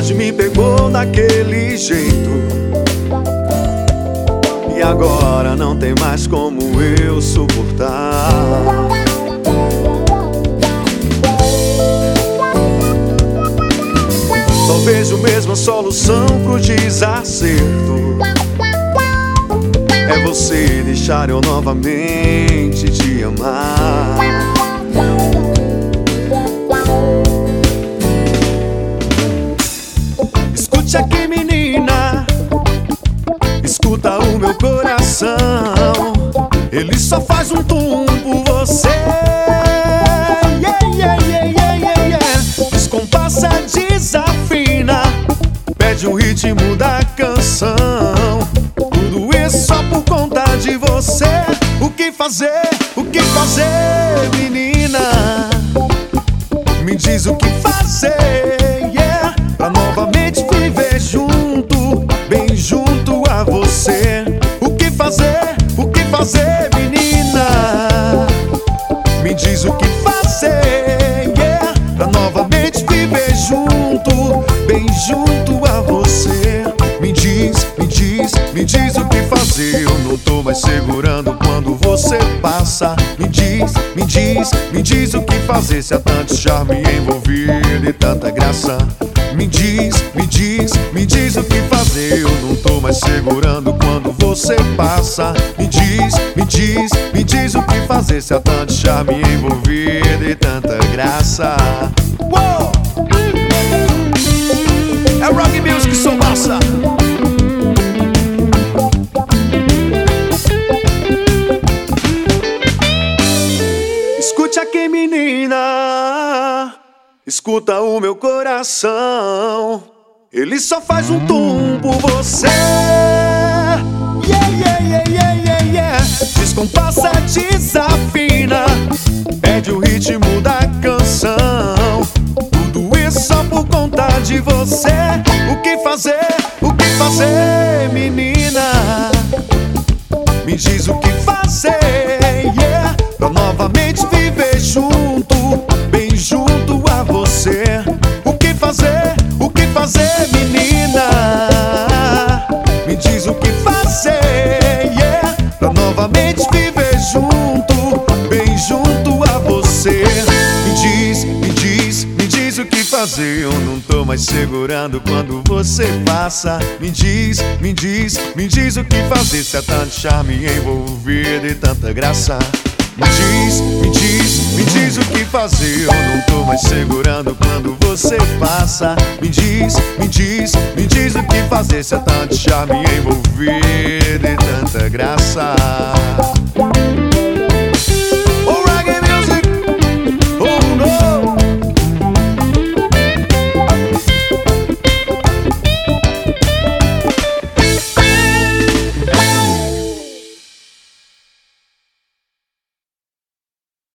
saudade me pegou daquele jeito, e agora não tem mais como eu suportar. Só vejo mesmo a solução pro desacerto, é você deixar eu novamente te amar. Escute aqui, menina, escuta o meu coração. Ele só faz um tum por você. Descompassa, desafina, pede o ritmo da canção. Tudo isso só por conta de você. O que fazer? O que fazer, menina? Me diz o que fazer, yeah, pra novamente viver junto, bem junto a você. O que fazer? O que fazer, menina? Me diz o que fazer, yeah, pra novamente viver junto, bem junto a você. Me diz, me diz, me diz o que fazer. Eu não tô mais segurando quando você passa. Me diz, me diz, me diz o que fazer. Se há tanto charme envolvido e tanta graça. Me diz, me diz, me diz o que fazer. Eu não tô mais segurando quando você passa. Me diz, me diz, me diz o que fazer. Se há tanto charme envolvido e tanta graça. Uou! É Rock Music, sou massa. Escute aqui, menina, escuta o meu coração. Ele só faz um tum por você. Descompassa, desafina, pede o ritmo da canção. Tudo isso só por conta de você. O que fazer? O que fazer, menina? Me diz o que fazer, yeah, pra novamente viver junto, bem junto a você. O que fazer? O que fazer, menina? Me diz o que fazer, yeah, pra novamente viver junto, bem junto a você. Me diz, me diz, me diz o que fazer. Eu não tô mais segurando quando você passa. Me diz, me diz, me diz o que fazer. Se há tanto charme envolvido e tanta graça. Me diz, me diz, me diz o que fazer. Eu não tô mais segurando quando você passa. Me diz, me diz, me diz o que fazer. Se há tanto charme envolvido e tanta graça.